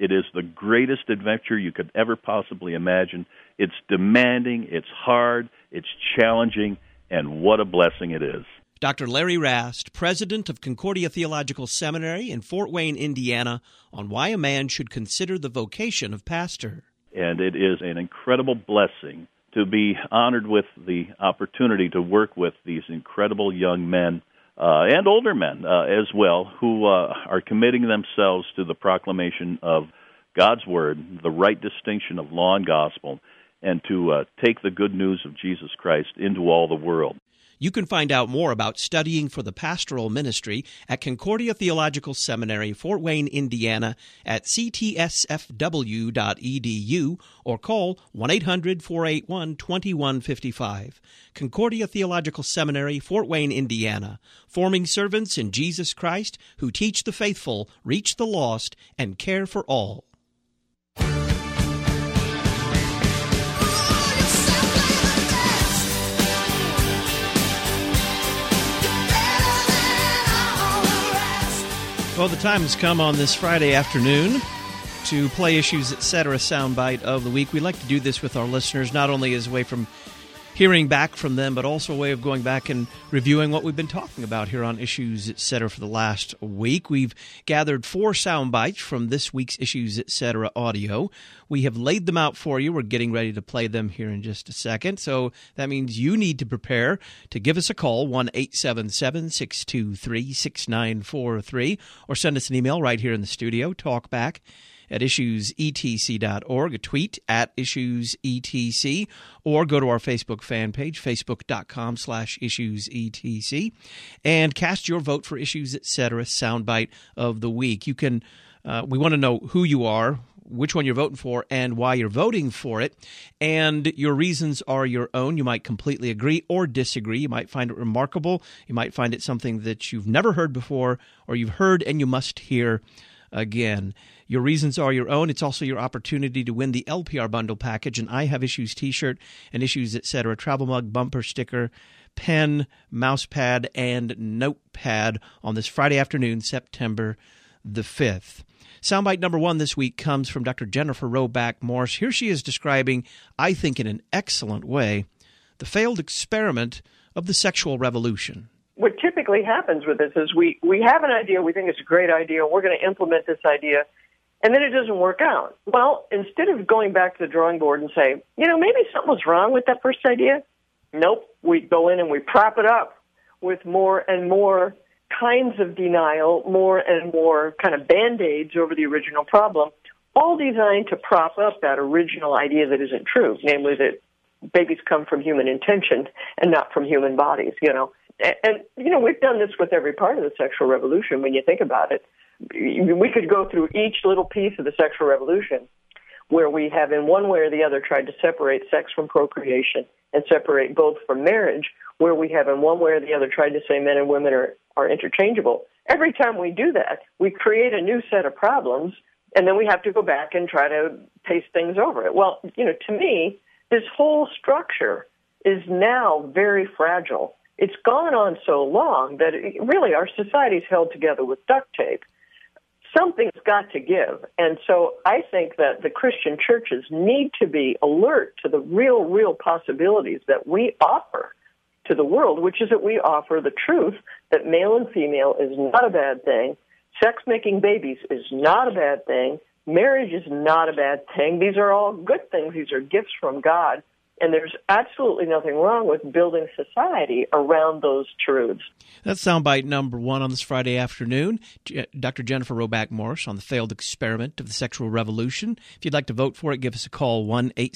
It is the greatest adventure you could ever possibly imagine. It's demanding, it's hard, it's challenging, and what a blessing it is. Dr. Larry Rast, president of Concordia Theological Seminary in Fort Wayne, Indiana, on why a man should consider the vocation of pastor. And it is an incredible blessing to be honored with the opportunity to work with these incredible young men and older men as well, who are committing themselves to the proclamation of God's Word, the right distinction of law and gospel, and to take the good news of Jesus Christ into all the world. You can find out more about studying for the pastoral ministry at Concordia Theological Seminary, Fort Wayne, Indiana, at ctsfw.edu or call 1-800-481-2155. Concordia Theological Seminary, Fort Wayne, Indiana, forming servants in Jesus Christ who teach the faithful, reach the lost, and care for all. Well, the time has come on this Friday afternoon to play Issues Etc. soundbite of the week. We like to do this with our listeners, not only as a way from hearing back from them, but also a way of going back and reviewing what we've been talking about here on Issues Etc. for the last week. We've gathered 4 sound bites from this week's Issues Etc. audio. We have laid them out for you. We're getting ready to play them here in just a second. So that means you need to prepare to give us a call, 1-877-623-6943, or send us an email right here in the studio, talkback at issuesetc.org, a tweet at issuesetc, or go to our Facebook fan page, facebook.com/issuesetc, and cast your vote for Issues Etc. soundbite of the week. You can, we want to know who you are, which one you're voting for, and why you're voting for it, and your reasons are your own. You might completely agree or disagree. You might find it remarkable. You might find it something that you've never heard before, or you've heard and you must hear again. Your reasons are your own. It's also your opportunity to win the LPR Bundle Package, an I Have Issues t-shirt, and Issues Etc. travel mug, bumper sticker, pen, mouse pad, and notepad on this Friday afternoon, September the 5th. Soundbite number 1 this week comes from Dr. Jennifer Roback Morse. Here she is describing, I think in an excellent way, the failed experiment of the sexual revolution. What typically happens with this is we have an idea, we think it's a great idea, we're going to implement this idea, and then it doesn't work out. Well, instead of going back to the drawing board and say, maybe something was wrong with that first idea, nope, we go in and we prop it up with more and more kinds of denial, more and more kind of Band-Aids over the original problem, all designed to prop up that original idea that isn't true, namely that babies come from human intention and not from human bodies, And, we've done this with every part of the sexual revolution when you think about it. We could go through each little piece of the sexual revolution where we have in one way or the other tried to separate sex from procreation and separate both from marriage, where we have in one way or the other tried to say men and women are interchangeable. Every time we do that, we create a new set of problems, and then we have to go back and try to paste things over it. Well, to me, this whole structure is now very fragile. It's gone on so long that really our society's held together with duct tape. Something's got to give. And so I think that the Christian churches need to be alert to the real possibilities that we offer to the world, which is that we offer the truth that male and female is not a bad thing, sex-making babies is not a bad thing, marriage is not a bad thing. These are all good things. These are gifts from God. And there's absolutely nothing wrong with building society around those truths. That's soundbite number 1 on this Friday afternoon. Dr. Jennifer Roback Morse on the failed experiment of the sexual revolution. If you'd like to vote for it, give us a call,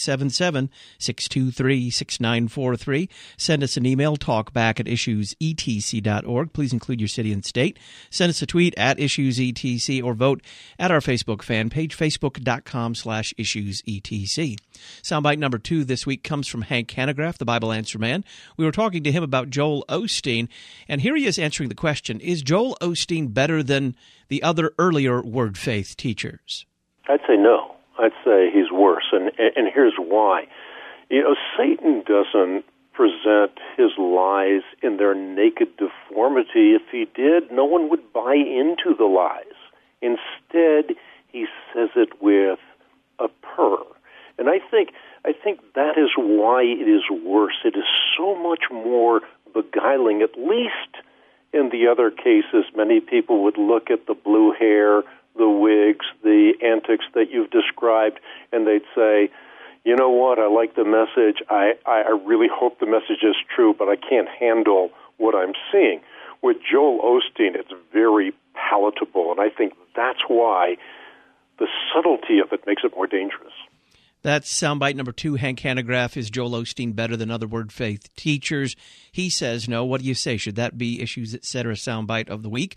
1-877-623-6943. Send us an email, talkback at issuesetc.org. Please include your city and state. Send us a tweet at issuesetc or vote at our Facebook fan page, facebook.com/issuesetc. Soundbite number 2 this week comes from Hank Hanegraaff, the Bible Answer Man. We were talking to him about Joel Osteen, and here he is answering the question, is Joel Osteen better than the other earlier Word Faith teachers? I'd say no. I'd say he's worse, and here's why. Satan doesn't present his lies in their naked deformity. If he did, no one would buy into the lies. Instead, he he says it with a purr. And I think that is why it is worse. It is so much more beguiling. At least in the other cases, many people would look at the blue hair, the wigs, the antics that you've described, and they'd say, you know what, I like the message. I really hope the message is true, but I can't handle what I'm seeing. With Joel Osteen, it's very palatable, and I think that's why the subtlety of it makes it more dangerous. That's soundbite number 2. Hank Hanegraaff, is Joel Osteen better than other Word Faith teachers? He says no. What do you say? Should that be Issues Etc. soundbite of the week?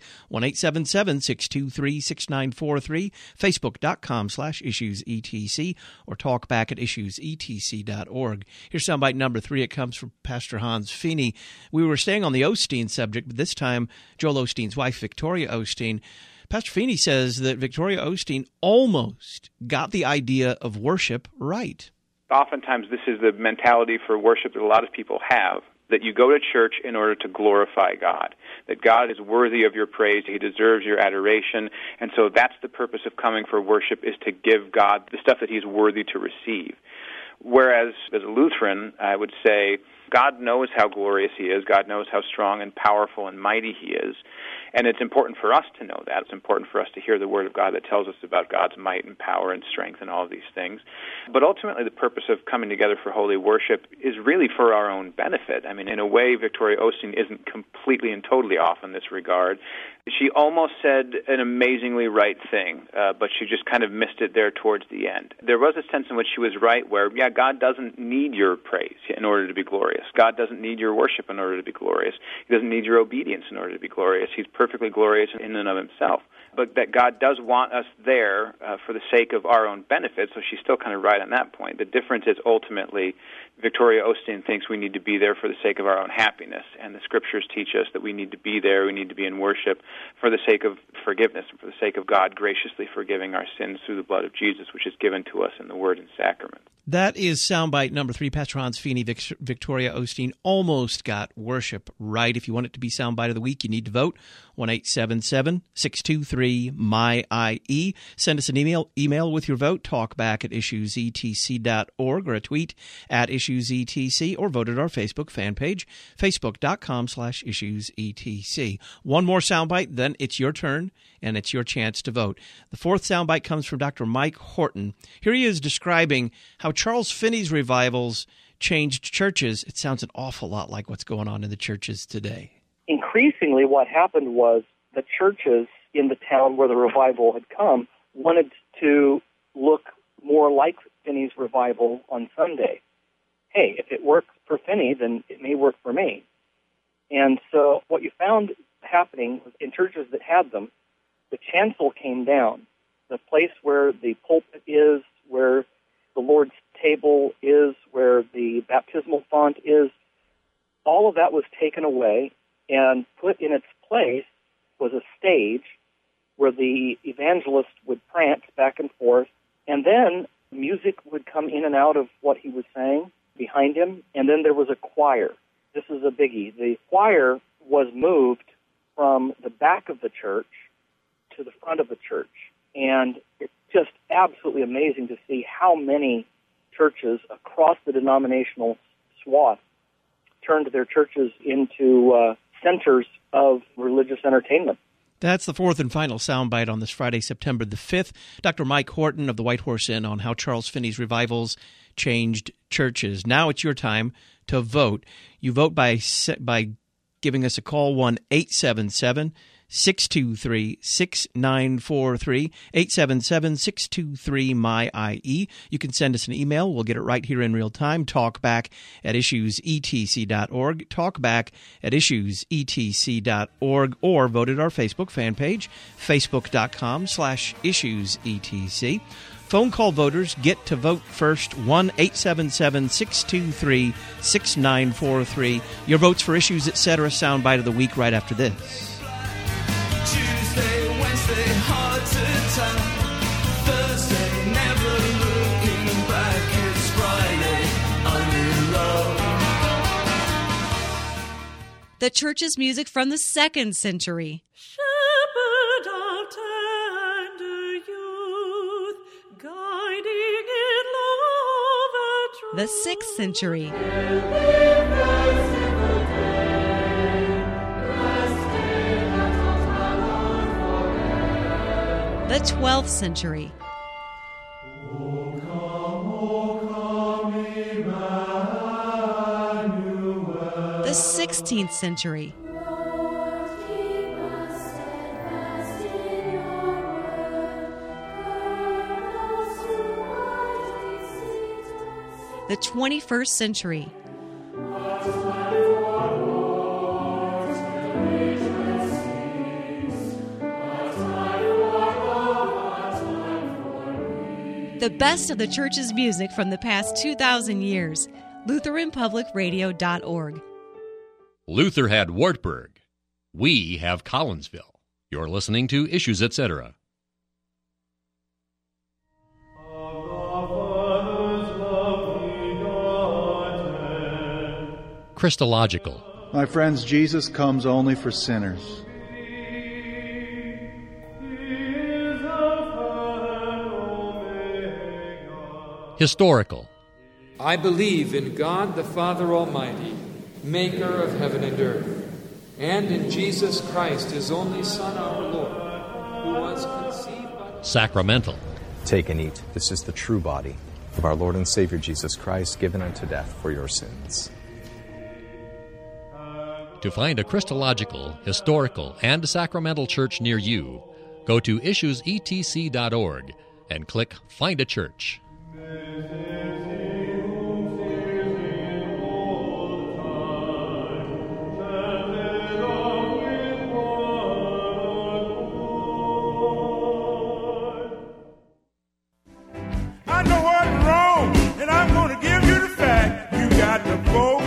1-877-623-6943, Facebook.com/IssuesETC, or talk back at IssuesETC.org. Here's soundbite number 3. It comes from Pastor Hans Feeney. We were staying on the Osteen subject, but this time Joel Osteen's wife, Victoria Osteen. Pastor Feeney says that Victoria Osteen almost got the idea of worship right. Oftentimes this is the mentality for worship that a lot of people have, that you go to church in order to glorify God, that God is worthy of your praise, He deserves your adoration, and so that's the purpose of coming for worship, is to give God the stuff that He's worthy to receive. Whereas as a Lutheran, I would say God knows how glorious He is, God knows how strong and powerful and mighty He is, and it's important for us to know that. It's important for us to hear the Word of God that tells us about God's might and power and strength and all of these things. But ultimately, the purpose of coming together for holy worship is really for our own benefit. I mean, in a way, Victoria Osteen isn't completely and totally off in this regard. She almost said an amazingly right thing, but she just kind of missed it there towards the end. There was a sense in which she was right where, God doesn't need your praise in order to be glorious. God doesn't need your worship in order to be glorious. He doesn't need your obedience in order to be glorious. He's perfectly glorious in and of Himself. But that God does want us there for the sake of our own benefit, so she's still kind of right on that point. The difference is ultimately Victoria Osteen thinks we need to be there for the sake of our own happiness, and the Scriptures teach us that we need to be there, we need to be in worship for the sake of forgiveness and for the sake of God graciously forgiving our sins through the blood of Jesus, which is given to us in the Word and Sacrament. That is soundbite number 3. Pastor Hans Feeney, Victoria Osteen almost got worship right. If you want it to be soundbite of the week, you need to vote. 1-877-623-MY-IE. Send us an email with your vote. Talk back at issuesetc.org, or a tweet at issuesetc, or vote at our Facebook fan page, facebook.com/issuesetc. One more soundbite, then it's your turn, and it's your chance to vote. The 4th soundbite comes from Dr. Mike Horton. Here he is describing how Charles Finney's revivals changed churches. It sounds an awful lot like what's going on in the churches today. Increasingly, what happened was the churches in the town where the revival had come wanted to look more like Finney's revival on Sunday. Hey, if it works for Finney, then it may work for me. And so what you found happening in churches that had them, the chancel came down. The place where the pulpit is, where the Lord's table is, where the baptismal font is, all of that was taken away, and put in its place was a stage where the evangelist would prance back and forth, and then music would come in and out of what he was saying behind him, and then there was a choir. This is a biggie. The choir was moved from the back of the church to the front of the church, and it's just absolutely amazing to see how many churches across the denominational swath turned their churches into centers of religious entertainment. That's the 4th and final soundbite on this Friday, September the 5th. Dr. Mike Horton of the White Horse Inn on how Charles Finney's revivals changed churches. Now it's your time to vote. You vote by giving us a call, 1-877-623-6943, 877-623-MY-IE. You can send us an email. We'll get it right here in real time. Talkback at issuesetc.org, talkback at issuesetc.org, or vote at our Facebook fan page, facebook.com/issuesetc. Phone call voters get to vote first, 1-877-623-6943. Your votes for Issues Etc. soundbite of the week right after this. Tuesday, Wednesday, hard to tell. Thursday, never looking back. It's Friday, I'm in love. The church's music from the 2nd century. Shepherd of tender youth. The 6th century. The 12th century. The 16th century. The 21st century. The best of the church's music from the past 2,000 years. LutheranPublicRadio.org. Luther had Wartburg. We have Collinsville. You're listening to Issues, Etc. Christological. My friends, Jesus comes only for sinners. Historical. I believe in God the Father Almighty, maker of heaven and earth, and in Jesus Christ, his only Son, our Lord, who was conceived by... Sacramental. Take and eat. This is the true body of our Lord and Savior Jesus Christ, given unto death for your sins. To find a Christological, historical, and sacramental church near you, go to issuesetc.org and click Find a Church. I know what's wrong, and I'm going to give you the fact. You got to vote.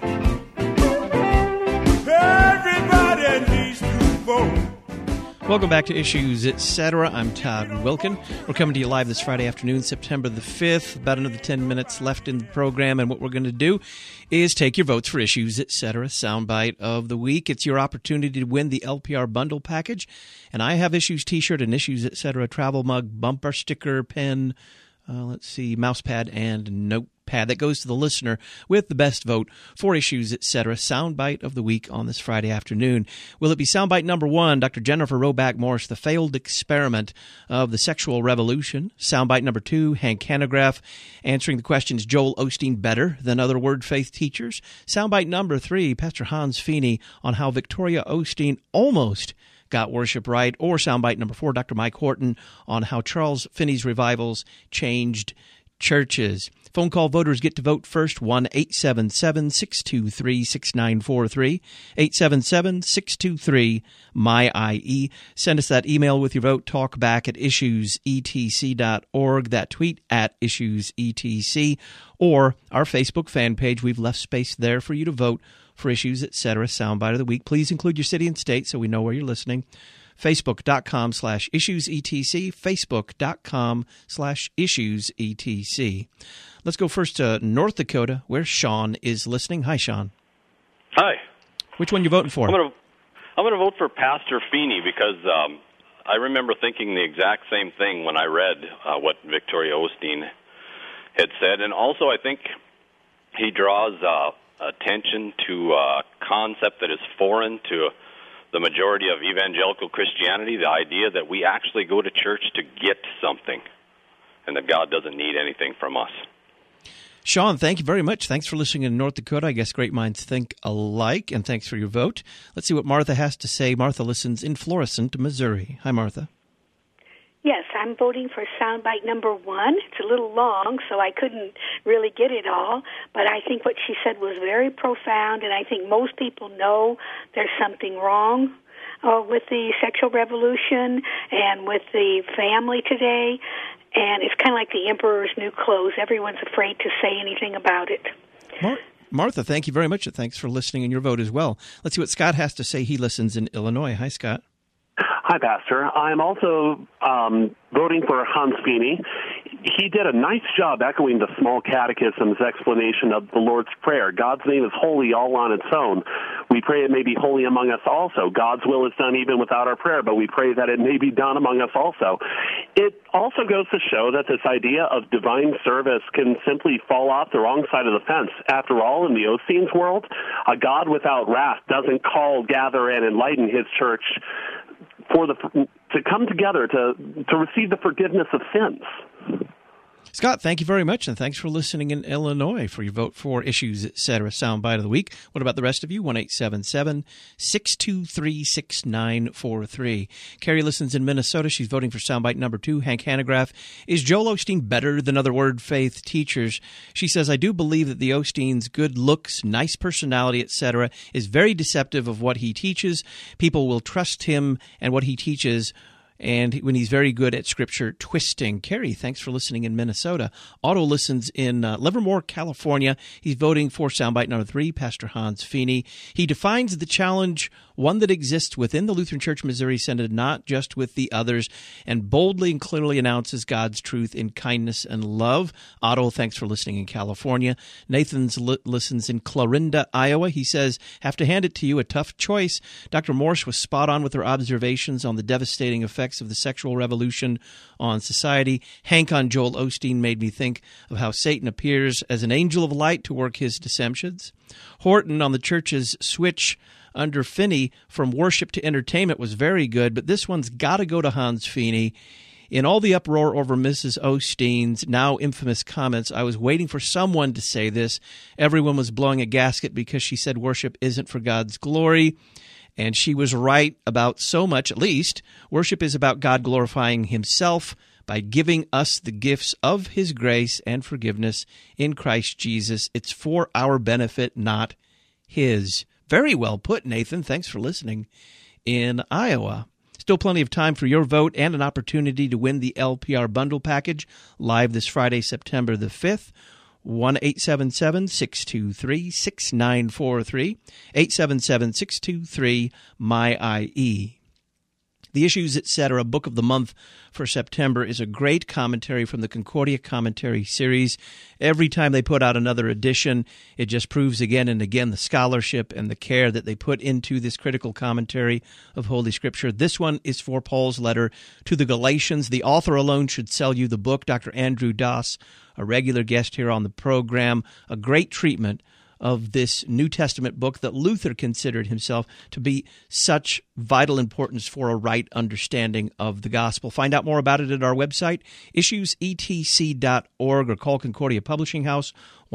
Everybody needs to vote. Welcome back to Issues, Etc. I'm Todd Wilkin. We're coming to you live this Friday afternoon, September the 5th. About another 10 minutes left in the program, and what we're going to do is take your votes for Issues, Etc. Soundbite of the week. It's your opportunity to win the LPR bundle package, and I have Issues t-shirt and Issues, Etc. travel mug, bumper sticker, pen, mouse pad, and notepad. That goes to the listener with the best vote for Issues, Etc. Soundbite of the week on this Friday afternoon. Will it be soundbite number 1, Dr. Jennifer Roback Morse, The Failed Experiment of the Sexual Revolution? Soundbite number 2, Hank Hanegraaff, answering the questions, Joel Osteen better than other word faith teachers? Soundbite number 3, Pastor Hans Feeney on how Victoria Osteen almost got worship right, or soundbite number 4, Dr. Mike Horton on how Charles Finney's revivals changed churches. Phone call voters get to vote first, 1-877-623-6943, 877-623-MY-IE. Send us that email with your vote, talkback at issuesetc.org, that tweet at issuesetc, or our Facebook fan page. We've left space there for you to vote for Issues, Etc. Soundbite of the week. Please include your city and state so we know where you're listening. Facebook.com/issuesetc, Facebook.com/issuesetc. Let's go first to North Dakota, where Sean is listening. Hi, Sean. Hi. Which one you voting for? I'm going to vote for Pastor Feeney because I remember thinking the exact same thing when I read what Victoria Osteen had said. And also I think he draws attention to a concept that is foreign to the majority of evangelical Christianity, the idea that we actually go to church to get something and that God doesn't need anything from us. Sean, thank you very much. Thanks for listening in North Dakota. I guess great minds think alike, and thanks for your vote. Let's see what Martha has to say. Martha listens in Florissant, Missouri. Hi, Martha. Yes, I'm voting for soundbite number 1. It's a little long, so I couldn't really get it all, but I think what she said was very profound, and I think most people know there's something wrong with the sexual revolution and with the family today, and it's kind of like the emperor's new clothes. Everyone's afraid to say anything about it. Martha, thank you very much, and thanks for listening and your vote as well. Let's see what Scott has to say. He listens in Illinois. Hi, Scott. Hi, Pastor. I'm also voting for Hans Feeney. He did a nice job echoing the Small Catechism's explanation of the Lord's Prayer. God's name is holy all on its own. We pray it may be holy among us also. God's will is done even without our prayer, but we pray that it may be done among us also. It also goes to show that this idea of divine service can simply fall off the wrong side of the fence. After all, in the Osteen's world, a God without wrath doesn't call, gather, and enlighten his church to come together to receive the forgiveness of sins. Scott, thank you very much, and thanks for listening in Illinois for your vote for Issues, Etc. Soundbite of the Week. What about the rest of you? 1-877-623-6943. Carrie listens in Minnesota. She's voting for Soundbite number 2. Hank Hanegraaff. Is Joel Osteen better than other Word Faith teachers? She says, I do believe that the Osteen's good looks, nice personality, etc. is very deceptive of what he teaches. People will trust him and what he teaches, and when he's very good at Scripture twisting. Kerry, thanks for listening in Minnesota. Otto listens in Livermore, California. He's voting for Soundbite number 3, Pastor Hans Feeney. He defines the challenge, one that exists within the Lutheran Church Missouri Synod, not just with the others, and boldly and clearly announces God's truth in kindness and love. Otto, thanks for listening in California. Nathan listens in Clarinda, Iowa. He says, have to hand it to you, a tough choice. Dr. Morse was spot on with her observations on the devastating effects of the sexual revolution on society. Hank on Joel Osteen made me think of how Satan appears as an angel of light to work his deceptions. Horton on the church's switch under Finney from worship to entertainment was very good, but this one's got to go to Hans Feeney. In all the uproar over Mrs. Osteen's now infamous comments, I was waiting for someone to say this. Everyone was blowing a gasket because she said worship isn't for God's glory. And she was right about so much, at least. Worship is about God glorifying himself by giving us the gifts of his grace and forgiveness in Christ Jesus. It's for our benefit, not his. Very well put, Nathan. Thanks for listening in Iowa. Still plenty of time for your vote and an opportunity to win the LPR bundle package live this Friday, September the 5th. 1-877-623-6943, 877-623-MY-IE. The Issues, Etc. Book of the Month for September is a great commentary from the Concordia Commentary Series. Every time they put out another edition, it just proves again and again the scholarship and the care that they put into this critical commentary of Holy Scripture. This one is for Paul's letter to the Galatians. The author alone should sell you the book. Dr. Andrew Doss, a regular guest here on the program, a great treatment of this New Testament book that Luther considered himself to be such vital importance for a right understanding of the gospel. Find out more about it at our website, issuesetc.org, or call Concordia Publishing House,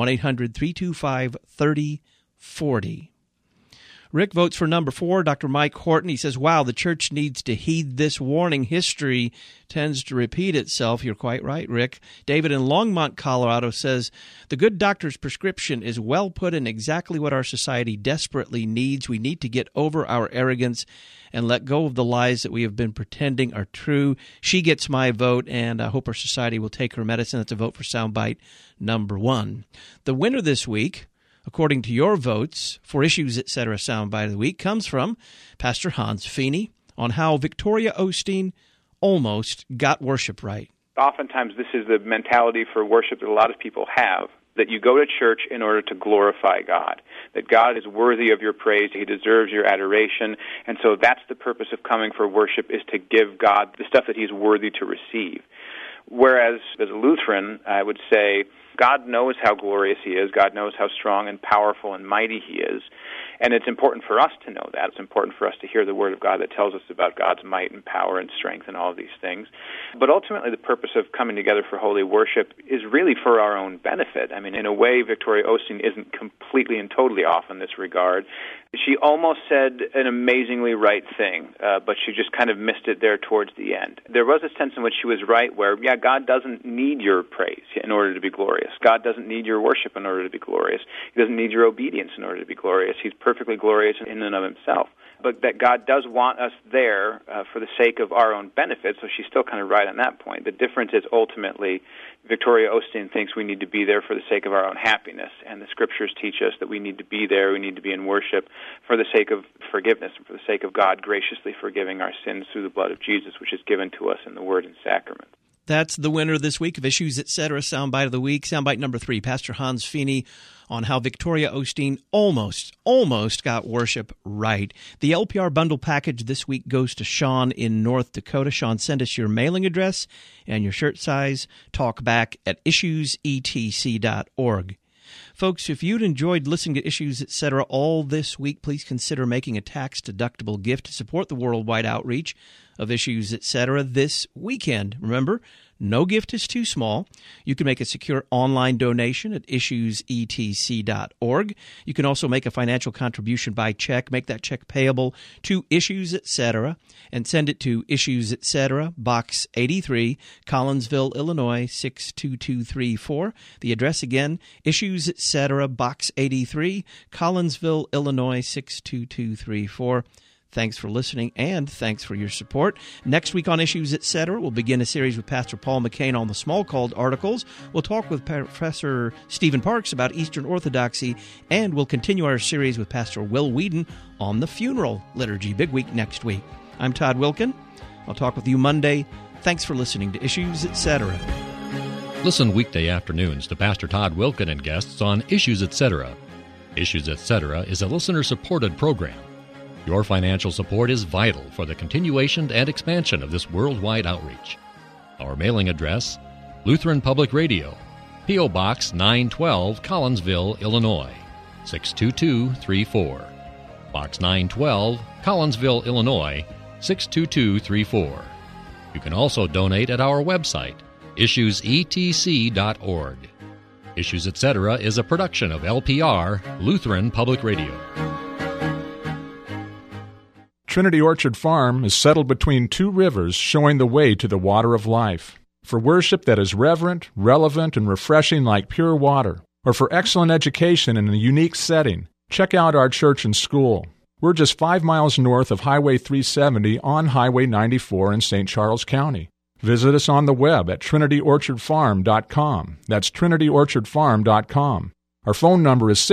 1-800-325-3040. Rick votes for number 4, Dr. Mike Horton. He says, wow, the church needs to heed this warning. History tends to repeat itself. You're quite right, Rick. David in Longmont, Colorado says, the good doctor's prescription is well put in exactly what our society desperately needs. We need to get over our arrogance and let go of the lies that we have been pretending are true. She gets my vote, and I hope our society will take her medicine. That's a vote for Soundbite number 1. The winner this week, according to your votes for Issues, Etc. Soundbite of the Week, comes from Pastor Hans Feeney on how Victoria Osteen almost got worship right. Oftentimes this is the mentality for worship that a lot of people have, that you go to church in order to glorify God, that God is worthy of your praise, he deserves your adoration, and so that's the purpose of coming for worship, is to give God the stuff that he's worthy to receive. Whereas as a Lutheran, I would say God knows how glorious he is. God knows how strong and powerful and mighty he is. And it's important for us to know that. It's important for us to hear the Word of God that tells us about God's might and power and strength and all of these things. But ultimately, the purpose of coming together for holy worship is really for our own benefit. I mean, in a way, Victoria Osteen isn't completely and totally off in this regard. She almost said an amazingly right thing, but she just kind of missed it there towards the end. There was a sense in which she was right where, yeah, God doesn't need your praise in order to be glorious. God doesn't need your worship in order to be glorious. He doesn't need your obedience in order to be glorious. He's perfectly glorious in and of himself. But that God does want us there for the sake of our own benefit, so she's still kind of right on that point. The difference is ultimately Victoria Osteen thinks we need to be there for the sake of our own happiness, and the Scriptures teach us that we need to be there, we need to be in worship for the sake of forgiveness and for the sake of God graciously forgiving our sins through the blood of Jesus, which is given to us in the Word and Sacrament. That's the winner this week of Issues Etc. Soundbite of the Week. Soundbite number 3, Pastor Hans Feeney on how Victoria Osteen almost got worship right. The LPR bundle package this week goes to Sean in North Dakota. Sean, send us your mailing address and your shirt size. Talk back at issuesetc.org. Folks, if you'd enjoyed listening to Issues Etc. all this week, please consider making a tax-deductible gift to support the worldwide outreach of Issues Etc. this weekend. Remember, no gift is too small. You can make a secure online donation at issuesetc.org. You can also make a financial contribution by check. Make that check payable to Issues Etc. and send it to Issues Etc., Box 83, Collinsville, Illinois 62234. The address again, Issues Etc., Box 83, Collinsville, Illinois 62234. Thanks for listening, and thanks for your support. Next week on Issues Etc., we'll begin a series with Pastor Paul McCain on the Smalcald articles. We'll talk with Professor Stephen Parks about Eastern Orthodoxy, and we'll continue our series with Pastor Will Whedon on the funeral liturgy. Big week next week. I'm Todd Wilkin. I'll talk with you Monday. Thanks for listening to Issues Etc. Listen weekday afternoons to Pastor Todd Wilkin and guests on Issues Etc. Issues Etc. is a listener-supported program. Your financial support is vital for the continuation and expansion of this worldwide outreach. Our mailing address, Lutheran Public Radio, P.O. Box 912, Collinsville, Illinois, 62234. Box 912, Collinsville, Illinois, 62234. You can also donate at our website, issuesetc.org. Issues Etc. is a production of LPR, Lutheran Public Radio. Trinity Orchard Farm is settled between two rivers, showing the way to the water of life. For worship that is reverent, relevant, and refreshing like pure water, or for excellent education in a unique setting, check out our church and school. We're just 5 miles north of Highway 370 on Highway 94 in St. Charles County. Visit us on the web at trinityorchardfarm.com. That's trinityorchardfarm.com. Our phone number is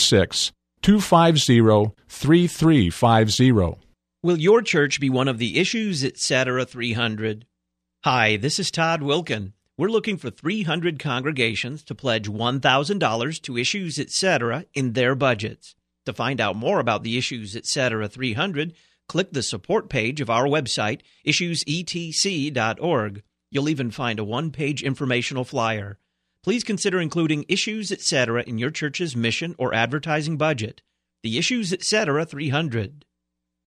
636-250-3350. Will your church be one of the Issues Etc. 300? Hi, this is Todd Wilkin. We're looking for 300 congregations to pledge $1,000 to Issues Etc. in their budgets. To find out more about the Issues Etc. 300, click the support page of our website, issuesetc.org. You'll even find a one-page informational flyer. Please consider including Issues Etc. in your church's mission or advertising budget. The Issues Etc. 300.